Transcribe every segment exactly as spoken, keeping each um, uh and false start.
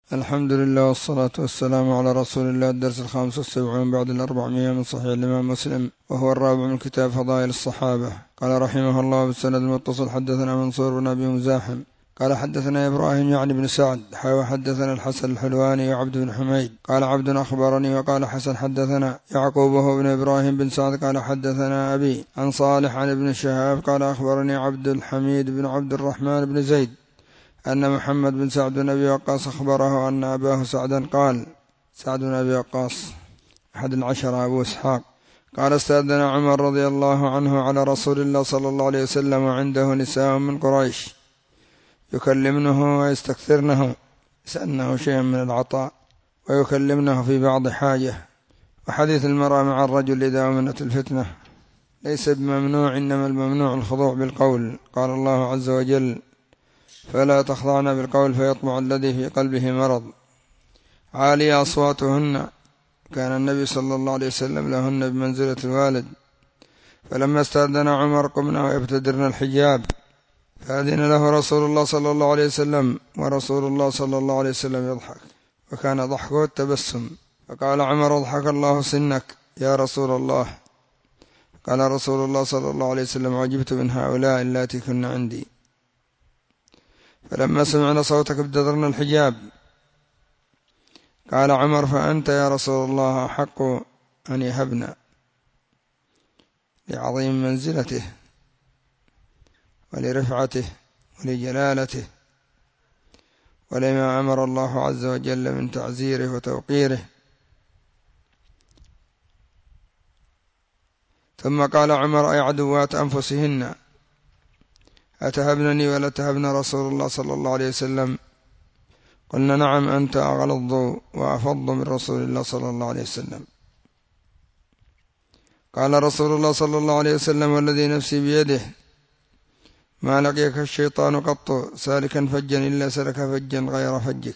الحمد لله والصلاة والسلام على رسول الله. الدرس الخامس والسبعون بعد الأربعمائة من صحيح الإمام مسلم، وهو الرابع من كتاب فضائل الصحابة. قال رحمه الله بالسند المتصل: حدثنا منصور بن أبي مزاحم قال حدثنا إبراهيم يعني بن سعد حاوى حدثنا الحسن الحلواني وعبد بن حميد قال عبد أخبرني وقال حسن حدثنا يعقوب وهو بن إبراهيم بن سعد قال حدثنا أبي عن صالح عن ابن شهاب قال أخبرني عبد الحميد بن عبد الرحمن بن زيد أن محمد بن سعد بن أبي وقاص أخبره أن أباه سعدا قال: سعد بن أبي وقاص أحد العشرة أبو إسحاق قال: استأذن عمر رضي الله عنه على رسول الله صلى الله عليه وسلم وعنده نساء من قريش يكلمنه ويستكثرنه، يسألنه شيئا من العطاء ويكلمنه في بعض حاجة. وحديث المرأة مع الرجل إذا أمنت الفتنة ليس بممنوع، إنما الممنوع الخضوع بالقول. قال الله عز وجل: فلا تخضعن بالقول فيطمع الذي في قلبه مرض. عالية أصواتهن، كان النبي صلى الله عليه وسلم لهن بمنزلة الوالد. فلما استأذن عمر قمنا ويبتدرن الحجاب، فأذن له رسول الله صلى الله عليه وسلم، ورسول الله صلى الله عليه وسلم يضحك، وكان ضحكه التبسم. فقال عمر: اضحك الله سنك يا رسول الله. قال رسول الله صلى الله عليه وسلم: عجبت من هؤلاء اللاتي كن عندي. فلما سمعنا صوتك ابتدرنا الحجاب. قال عمر: فأنت يا رسول الله أحق أن يهبنا، لعظيم منزلته ولرفعته ولجلالته ولما أمر الله عز وجل من تعزيره وتوقيره. ثم قال عمر: أي عدوات أنفسهن، أتهبنني ولا تهبن رسول الله صلى الله عليه وسلم؟ قلنا: نعم، أنت أغلظ وأفض من رسول الله صلى الله عليه وسلم. قال رسول الله صلى الله عليه وسلم: والذي نفسي بيده ما لقيك الشيطان قط سالكا فجا إلا سلك فجا غير فجك.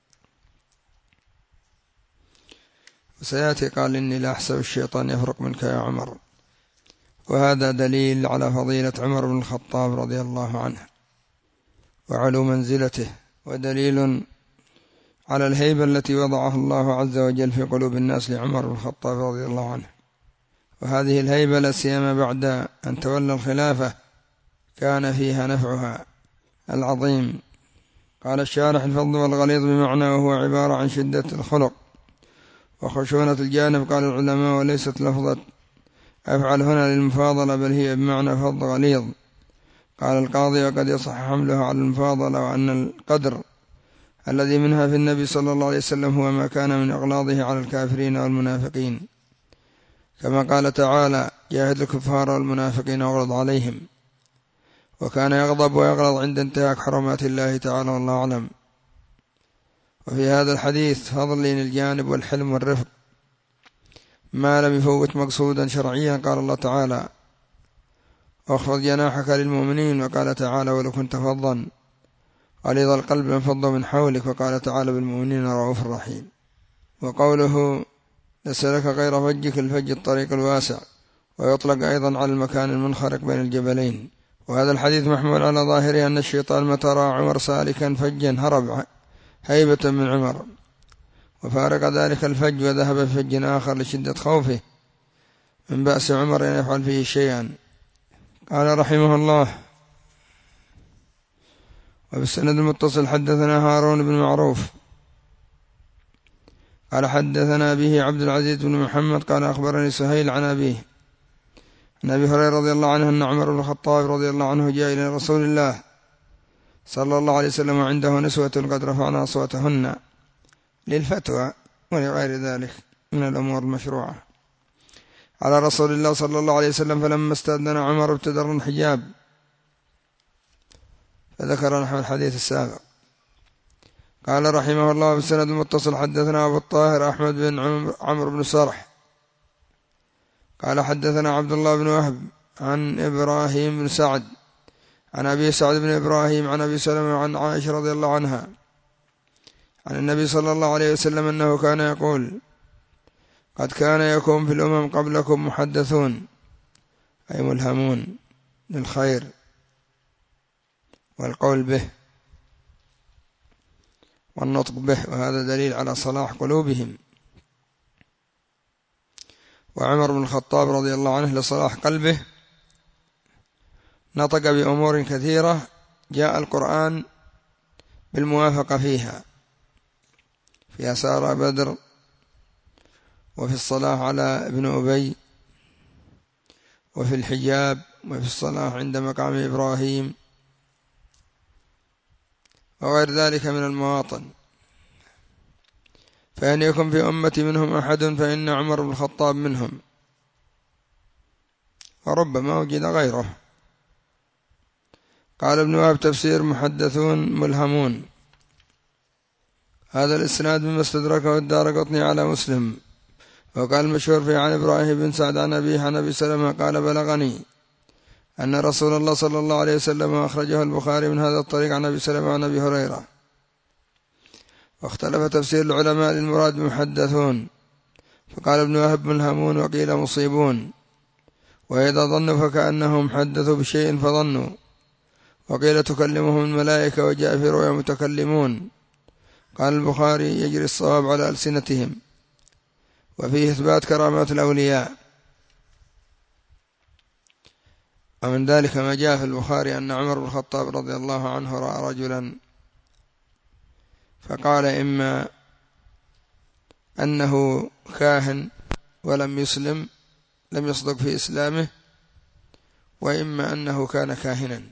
وسيأتي قال: إني لا أحسب الشيطان يفرق منك يا عمر. وهذا دليل على فضيلة عمر بن الخطاب رضي الله عنه وعلو منزلته، ودليل على الهيبة التي وضعها الله عز وجل في قلوب الناس لعمر بن الخطاب رضي الله عنه. وهذه الهيبة لا سيما بعد أن تولى الخلافة كان فيها نفعها العظيم. قال الشارح: الفضل والغليظ بمعنى وهو عبارة عن شدة الخلق وخشونة الجانب. قال العلماء: وليست لفظة أفعل هنا للمفاضلة، بل هي بمعنى فضل غليظ. قال القاضي: وقد يصح حملها على المفاضلة، وأن القدر الذي منها في النبي صلى الله عليه وسلم هو ما كان من إغلاظه على الكافرين والمنافقين، كما قال تعالى: جاهد الكفار والمنافقين واغلظ عليهم. وكان يغضب ويغلظ عند انتهاك حرمات الله تعالى، والله أعلم. وفي هذا الحديث فضل لين الجانب والحلم والرفق ما لم يفوت مقصودا شرعيا. قال الله تعالى: واخفض جناحك للمؤمنين. وقال تعالى: ولو كنت فظا غليظ القلب انفضوا من حولك. وقال تعالى: بالمؤمنين رؤوف رحيم. وقوله: لسلك غير فجك، الفج الطريق الواسع، ويطلق أيضا على المكان المنخرق بين الجبلين. وهذا الحديث محمول على ظاهره أن الشيطان متى رأى عمر سالكا فجا هرب هيبة من عمر، وفارق ذلك الفج وذهب بفج آخر لشدة خوفه من بأس عمر أن يفعل فيه شيئا. قال رحمه الله: وبالسند المتصل حدثنا هارون بن معروف قال حدثنا به عبد العزيز بن محمد قال أخبرني سهيل عن أبيه عن أبي هريرة رضي الله عنه أن عمر بن الخطاب رضي الله عنه جاء إلى رسول الله صلى الله عليه وسلم وعنده نسوة قد رفعنا أصواتهن للفتوى ولغير ذلك من الأمور المشروعة على رسول الله صلى الله عليه وسلم. فلما استأذن عمر ابتدرنا الحجاب، فذكر نحو الحديث السابق. قال رحمه الله بالسند المتصل حدثنا أبو الطاهر أحمد بن عمرو بن سرح قال حدثنا عبد الله بن وهب عن إبراهيم بن سعد عن أبي سعد بن إبراهيم عن أبي سلمة عن عائشة رضي الله عنها عن النبي صلى الله عليه وسلم أنه كان يقول: قد كان يكون في الأمم قبلكم محدثون، أي ملهمون للخير والقول به والنطق به، وهذا دليل على صلاح قلوبهم. وعمر بن الخطاب رضي الله عنه لصلاح قلبه نطق بأمور كثيرة جاء القرآن بالموافقة فيها، في أسارى بدر، وفي الصلاة على ابن أبي، وفي الحجاب، وفي الصلاة عند مقام إبراهيم، وغير ذلك من المواطن. فإن يكن في أمتي منهم أحد فإن عمر بن الخطاب منهم، وربما وجد غيره. قال ابن وهب تفسير محدثون ملهمون. هذا الإسناد مما استدركه الدارقطني على مسلم. وقال المشهور في عن إبراهيم بن سعد عن أبيه عن أبي سلمة قال بلغني أن رسول الله صلى الله عليه وسلم أخرجه البخاري من هذا الطريق عن أبي سلمة عن أبي هريرة. واختلف تفسير العلماء للمراد بمحدثون، فقال ابن وهب ملهمون وقيل مصيبون، وإذا ظنوا فكأنهم حدثوا بشيء فظنوا، وقيل تكلمهم الملائكة وجاء في رؤيا متكلمون. قال البخاري يجري الصواب على ألسنتهم، وفيه إثبات كرامات الأولياء. ومن ذلك ما جاء في البخاري أن عمر بن الخطاب رضي الله عنه رأى رجلا فقال إما أنه كاهن ولم يسلم، لم يصدق في إسلامه، وإما أنه كان كاهنا.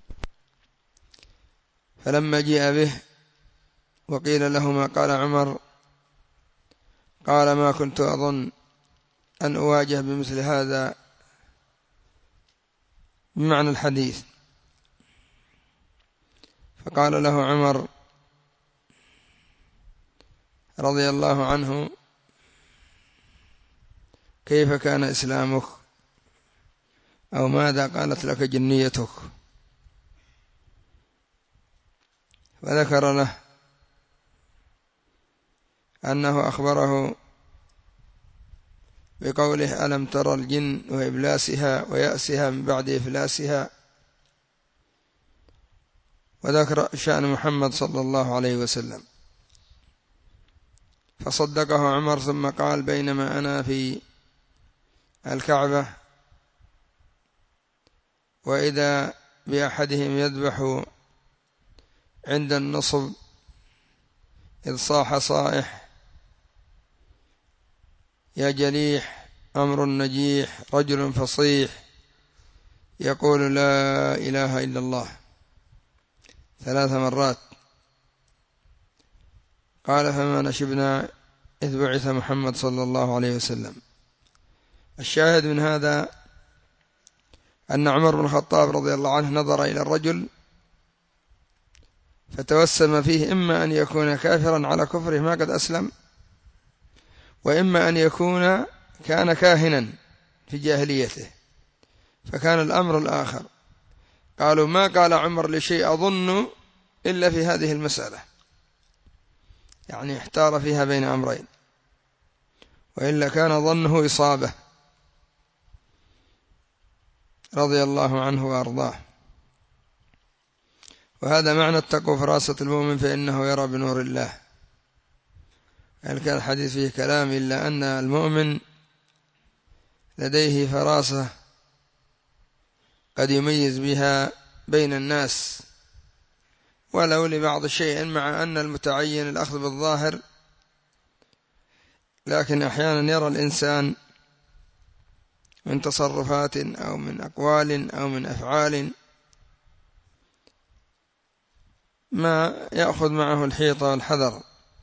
فلما جاء به وقيل له ما قال عمر قال ما كنت أظن أن أواجه بمثل هذا، بمعنى الحديث. فقال له عمر رضي الله عنه كيف كان إسلامك، أو ماذا قالت لك جنيتك؟ فذكر له أنه أخبره بقوله ألم ترى الجن وإبلاسها ويأسها من بعد إفلاسها، وذكر شأن محمد صلى الله عليه وسلم. فصدقه عمر ثم قال بينما أنا في الكعبة وإذا بأحدهم يذبح عند النصب إذ صاح صائح يا جليح أمر نجيح رجل فصيح يقول لا إله إلا الله ثلاث مرات. قال فما نشبنا إذ بعث محمد صلى الله عليه وسلم. الشاهد من هذا أن عمر بن الخطاب رضي الله عنه نظر إلى الرجل فتوسم فيه إما أن يكون كافرا على كفره ما قد أسلم، وإما أن يكون كان كاهنا في جاهليته، فكان الأمر الآخر. قالوا ما قال عمر لشيء أظن إلا في هذه المسألة، يعني احتار فيها بين أمرين، وإلا كان ظنه إصابة رضي الله عنه وأرضاه. وهذا معنى التقوى فراسة المؤمن فإنه يرى بنور الله. هل كان الحديث فيه كلام إلا أن المؤمن لديه فراسة قد يميز بها بين الناس ولو لبعض الشيء، مع أن المتعين الأخذ بالظاهر، لكن أحيانا يرى الإنسان من تصرفات أو من أقوال أو من أفعال ما يأخذ معه الحيطة والحذر.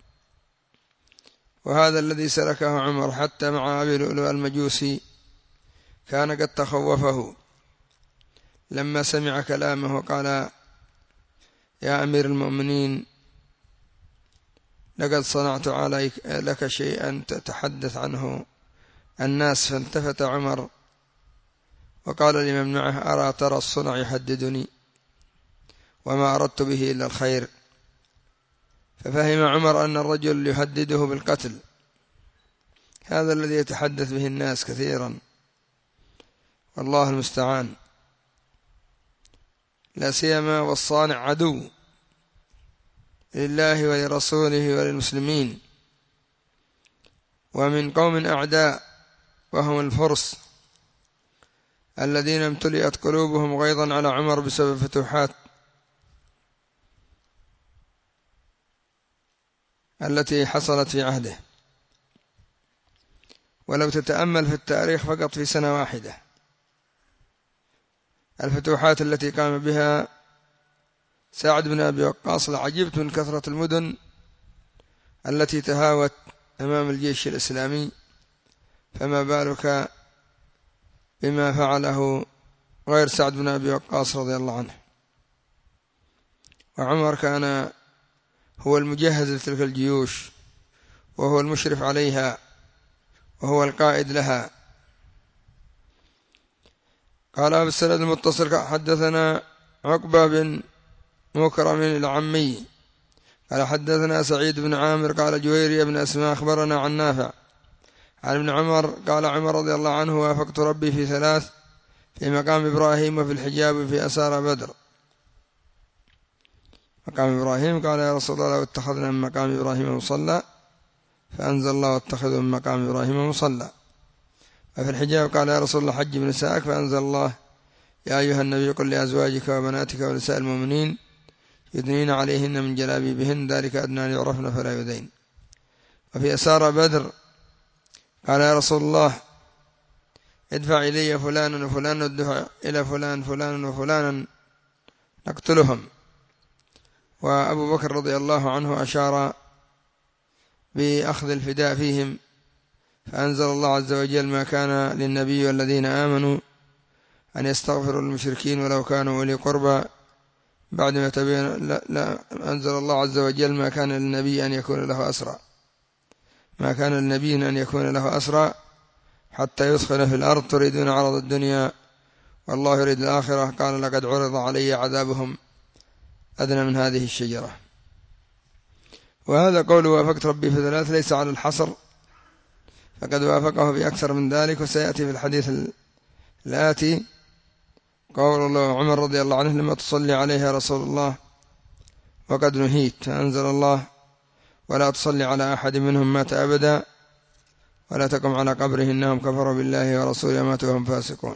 وهذا الذي سلكه عمر حتى مع أبي لؤلؤ المجوسي كان قد تخوفه لما سمع كلامه وقال يا أمير المؤمنين لقد صنعت عليك لك شيئا تتحدث عنه الناس. فالتفت عمر وقال لمن معه أرى ترى الصنع يحددني وما أردت به إلا الخير. ففهم عمر أن الرجل يهدده بالقتل، هذا الذي يتحدث به الناس كثيرا، والله المستعان، لا سيما والصانع عدو. لله ولرسوله وللمسلمين، ومن قوم أعداء وهم الفرس الذين امتلئت قلوبهم غيظا على عمر بسبب فتوحات التي حصلت في عهده. ولو تتأمل في التاريخ فقط في سنة واحدة الفتوحات التي قام بها سعد بن أبي وقاص لعجبت من كثرة المدن التي تهاوت أمام الجيش الإسلامي، فما بالك بما فعله غير سعد بن أبي وقاص رضي الله عنه. وعمر كان هو المجهز لتلك الجيوش، وهو المشرف عليها، وهو القائد لها. قال بالسند المتصل حدثنا عقبة بن مكرم العمي قال حدثنا سعيد بن عامر قال جويري بن أسماء أخبرنا عن نافع عن ابن عمر قال عمر رضي الله عنه وافقت ربي في ثلاث: في مقام إبراهيم وفي الحجاب وفي أسار بدر. مقام إبراهيم قال يا رسول الله لو اتخذنا من مقام إبراهيم مصلى، فأنزل الله واتخذوا من مقام إبراهيم مصلى. وفي الحجاب قال يا رسول الله حج بنسائك، فأنزل الله يا أيها النبي قل لأزواجك وبناتك ونساء المؤمنين يدنين عليهن من جلابيبهن ذلك أدنى أن يعرفن فلا يؤذين. وفي أسار بدر قال يا رسول الله ادفع إلي فلانا وفلانا وادفع إلى فلان فلانا وفلانا نقتلهم. وأبو بكر رضي الله عنه أشار بأخذ الفداء فيهم، فأنزل الله عز وجل ما كان للنبي والذين آمنوا أن يستغفروا للمشركين ولو كانوا أولي قربى بعد ما تبين. لا, لا أنزل الله عز وجل ما كان للنبي أن يكون له أسرى ما كان للنبي أن يكون له أسرى حتى يثخن في الأرض تريدون عرض الدنيا والله يريد الآخرة. قال لقد عرض علي عذابهم أدنى من هذه الشجرة. وهذا قول وافقت ربي في ثلاث ليس على الحصر، فقد وافقه بأكثر من ذلك. وسيأتي في الحديث الآتي قول الله عمر رضي الله عنه لما تصلي عليها رسول الله وقد نهيت، فأنزل الله ولا تصلي على أحد منهم مات أبدا ولا تقم على قبره إنهم كفروا بالله ورسوله ماتوا وهم فاسقون.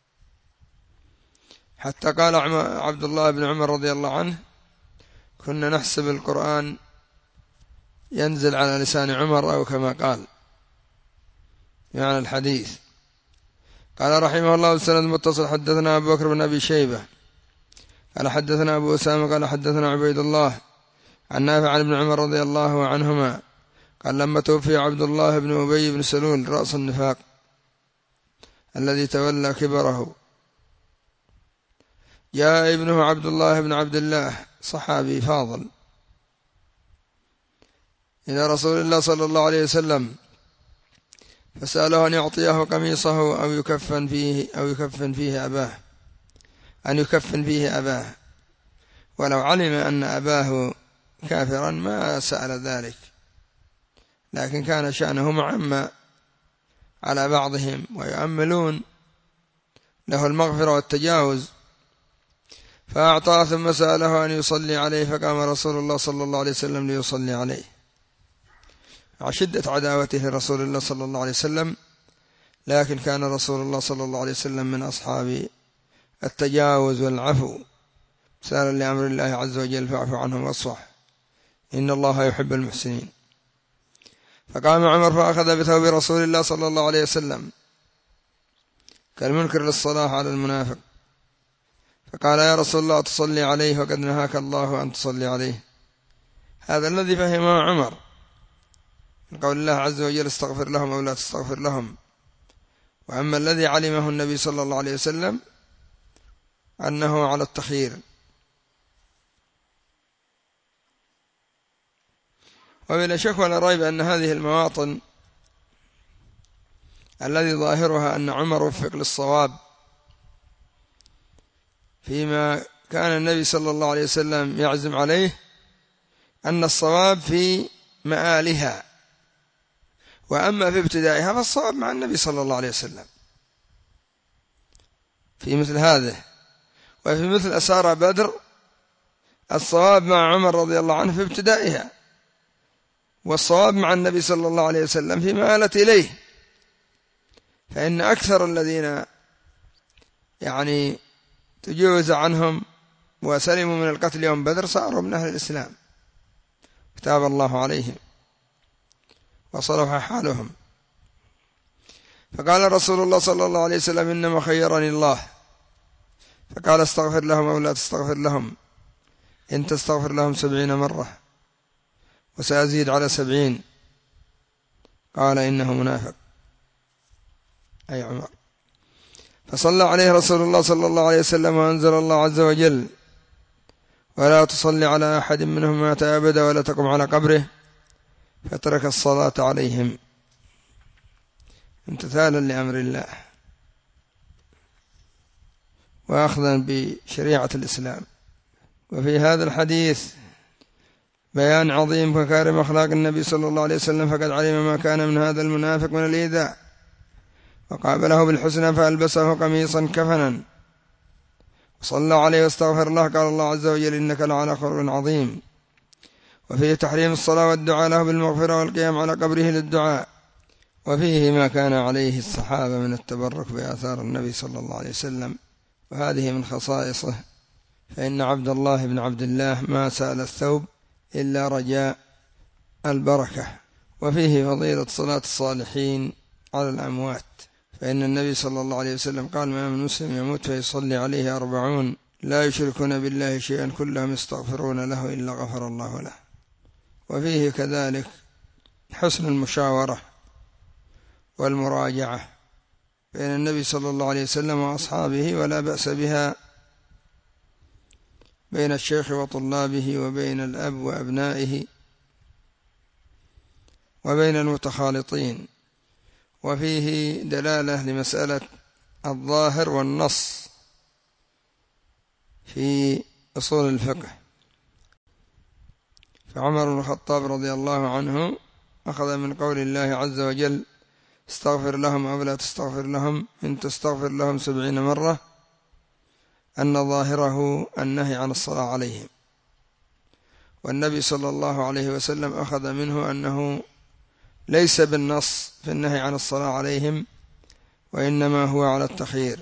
حتى قال عبد الله بن عمر رضي الله عنه كنا نحسب القرآن ينزل على لسان عمر أو كما قال يعني الحديث. قال رحمه الله السند المتصل حدثنا أبو بكر بن أبي شيبة قال حدثنا أبو أسامة قال حدثنا عبيد الله عن نافع عن ابن عمر رضي الله عنهما قال لما توفي عبد الله بن أبي بن سلول رأس النفاق الذي تولى كبره جاء ابنه عبد الله بن عبد الله صحابي فاضل إلى رسول الله صلى الله عليه وسلم فسأله أن يعطيه قميصه أو يكفن فيه أو يكفن فيه أباه أن يكفن فيه أباه، ولو علم أن أباه كافرا ما سأل ذلك، لكن كان شأنه معمى على بعضهم ويؤملون له المغفرة والتجاوز. فأعطاه ثم سأله أن يصلي عليه، فقام رسول الله صلى الله عليه وسلم ليصلي عليه مع شدة عداوته لرسول الله صلى الله عليه وسلم، لكن كان رسول الله صلى الله عليه وسلم من أصحاب التجاوز والعفو سأل لأمر الله عز وجل فاعف عنهم واصفح إن الله يحب المحسنين. فقام عمر فأخذ بثوب رسول الله صلى الله عليه وسلم كالمنكر للصلاة على المنافق، فقال يا رسول الله تصلي عليه وقد نهاك الله أن تصلي عليه. هذا الذي فهمه عمر من قول الله عز وجل استغفر لهم أو لا تستغفر لهم. وأما الذي علمه النبي صلى الله عليه وسلم أنه على التخيير. وبلا شك ولا ريب أن هذه المواطن الذي ظاهرها أن عمر وفق للصواب فيما كان النبي صلى الله عليه وسلم يعزم عليه، أن الصواب في مآلها، وأما في ابتدائها فالصواب مع النبي صلى الله عليه وسلم في مثل هذا. وفي مثل أسارى بدر الصواب مع عمر رضي الله عنه في ابتدائها، والصواب مع النبي صلى الله عليه وسلم فيما آلت إليه. فإن أكثر الذين يعني تجوز عنهم وسلموا من القتل يوم بدر صاروا من أهل الإسلام، تاب الله عليهم وصلح حالهم. فقال رسول الله صلى الله عليه وسلم: إنما خيرني الله، فقال: استغفر لهم أو لا تستغفر لهم، إن تستغفر لهم سبعين مرة وسأزيد على سبعين. قال: إنه منافق، أي عمر. فصلى عليه رسول الله صلى الله عليه وسلم، وأنزل الله عز وجل: ولا تصلي على أحد منهم مات أبدا ولا تقم على قبره، فترك الصلاة عليهم امتثالا لأمر الله وأخذا بشريعة الإسلام. وفي هذا الحديث بيان عظيم وكارم أخلاق النبي صلى الله عليه وسلم، فقد علم ما كان من هذا المنافق من الإيذاء، وقابله بالحسنى فألبسه قميصا كفنا وصلى عليه واستغفر الله. قال الله عز وجل: إنك لعلى خلق عظيم. وفيه تحريم الصلاة والدعاء له بالمغفرة والقيام على قبره للدعاء. وفيه ما كان عليه الصحابة من التبرك بآثار النبي صلى الله عليه وسلم، وهذه من خصائصه. فإن عبد الله بن عبد الله ما سأل الثوب إلا رجاء البركة. وفيه فضيلة صلاة الصالحين على الأموات، فإن النبي صلى الله عليه وسلم قال: ما من مسلم يموت فيصلي عليه أربعون لا يشركون بالله شيئا كلهم يستغفرون له إلا غفر الله له. وفيه كذلك حسن المشاورة والمراجعة بين النبي صلى الله عليه وسلم وأصحابه، ولا بأس بها بين الشيخ وطلابه، وبين الأب وأبنائه، وبين المتخالطين. وفيه دلالة لمسألة الظاهر والنص في أصول الفقه. فعمر بن الخطاب رضي الله عنه أخذ من قول الله عز وجل: استغفر لهم أو لا تستغفر لهم، إن تستغفر لهم سبعين مرة، أن ظاهره النهي عن الصلاة عليهم. والنبي صلى الله عليه وسلم أخذ منه أنه ليس بالنص في النهي عن الصلاة عليهم، وإنما هو على التخيير.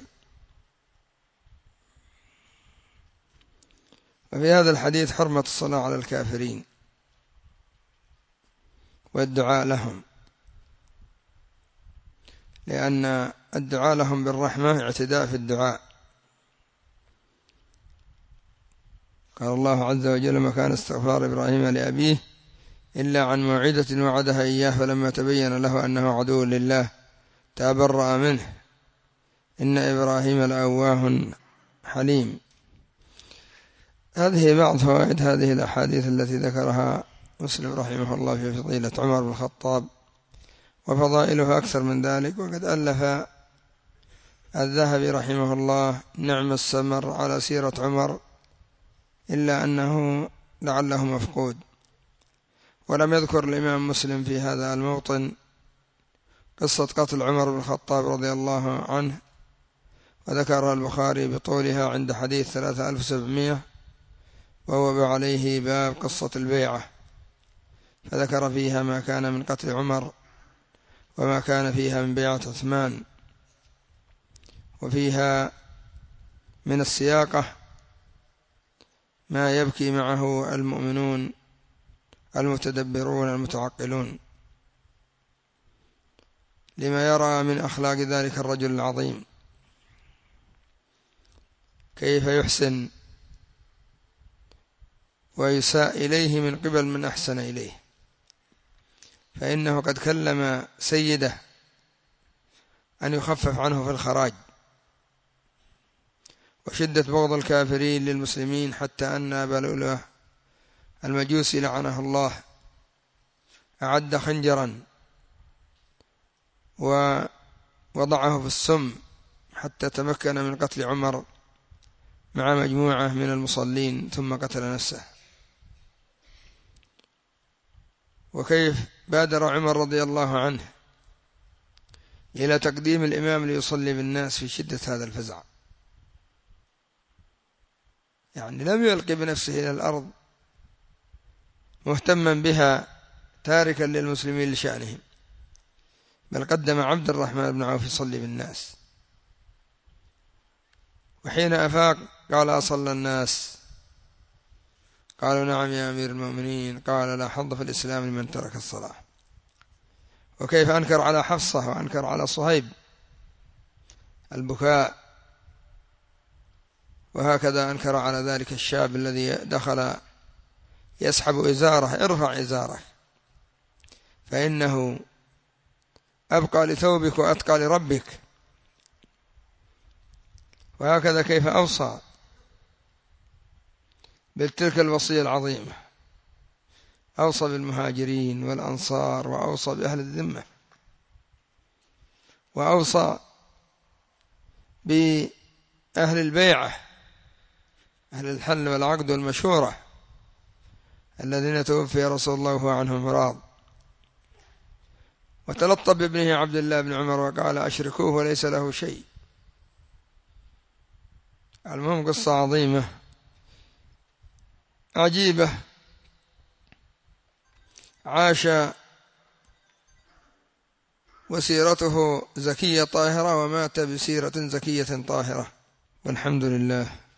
وفي هذا الحديث حرمة الصلاة على الكافرين والدعاء لهم، لأن الدعاء لهم بالرحمة اعتداء في الدعاء. قال الله عز وجل: ما كان استغفار إبراهيم لأبيه إلا عن موعدة وعدها إياه فلما تبين له أنه عدو لله تبرأ منه إن إبراهيم لأواه حليم. هذه بعض فوائد هذه الأحاديث التي ذكرها مسلم رحمه الله في فضيلة عمر بن الخطاب، وفضائلها أكثر من ذلك. وقد ألف الذهبي رحمه الله نعم السمر على سيرة عمر، إلا أنه لعله مفقود، ولم يذكر الإمام مسلم في هذا الموطن قصة قتل عمر بن الخطاب رضي الله عنه، وذكرها البخاري بطولها عند حديث ثلاثة آلاف وسبعمائة، وهو عليه باب قصة البيعة، فذكر فيها ما كان من قتل عمر وما كان فيها من بيعة عثمان. وفيها من السياقة ما يبكي معه المؤمنون المتدبرون المتعقلون لما يرى من أخلاق ذلك الرجل العظيم، كيف يحسن ويساء إليه من قبل من أحسن إليه. فإنه قد كلم سيده أن يخفف عنه في الخراج، وشدة بغض الكافرين للمسلمين، حتى أن أبا لؤلؤة المجوسي لعنه الله أعد خنجرا ووضعه في السم حتى تمكن من قتل عمر مع مجموعة من المصلين، ثم قتل نفسه. وكيف بادر عمر رضي الله عنه إلى تقديم الإمام ليصلي بالناس في شدة هذا الفزع. يعني لم يلقي بنفسه إلى الأرض مهتما بها تاركا للمسلمين لشأنهم، بل قدم عبد الرحمن بن عوف يصلي بالناس. وحين أفاق قال: أصلى الناس؟ قالوا: نعم يا أمير المؤمنين. قال: لا حظ في الإسلام لمن ترك الصلاة. وكيف أنكر على حفصة وأنكر على صهيب البكاء، وهكذا أنكر على ذلك الشاب الذي دخل يسحب إزاره: ارفع إزارك فإنه أبقى لثوبك وأتقى لربك. وهكذا كيف أوصى بتلك الوصية العظيمة، أوصى بالمهاجرين والأنصار، وأوصى بأهل الذمة، وأوصى بأهل البيعة، أهل الحل والعقد والمشورة، الذين توفي رسول الله وهو عنهم راض. وتلطف بابنه عبد الله بن عمر وقال: أشركوه وليس له شيء. المهم قصة عظيمة عجيبة، عاش وسيرته زكية طاهرة، ومات بسيرة زكية طاهرة، والحمد لله.